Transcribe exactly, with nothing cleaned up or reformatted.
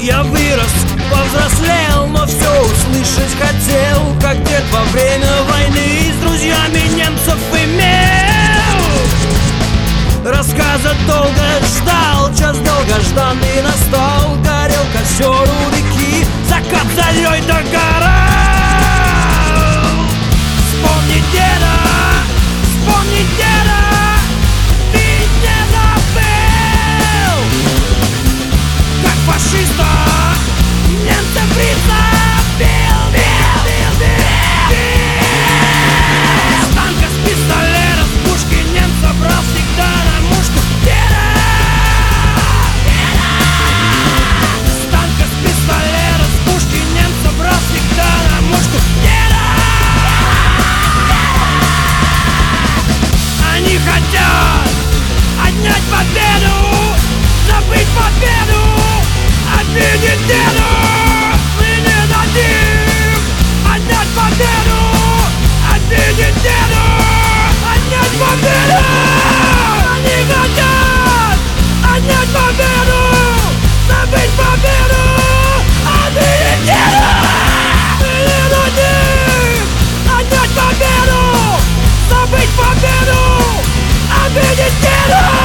я вырос, повзрослел, но все услышать хотел, как дед во время войны с друзьями немцев имел. Рассказа долго ждал, час долгожданный настал. Горел костер у реки, закат залей догорал. Вспомни деда, вспомни деда, ты не забыл, как фашиста немцев фрицев бил, бил, бил, бил, бил. С танка, с пистолета, с пушки немца брал всегда на мушку. Деда, деда. С танка, с пистолета, с пушки немца брал всегда на мушку. Деда, деда. Они хотят отнять победу, забыть победу, обидеть деду. Мы не дадим отнять победу, обидеть деду, отнять победу. Они хотят отнять победу, забыть победу, обидеть деду. Мы не дадим отнять победу, забыть победу, обидеть деду.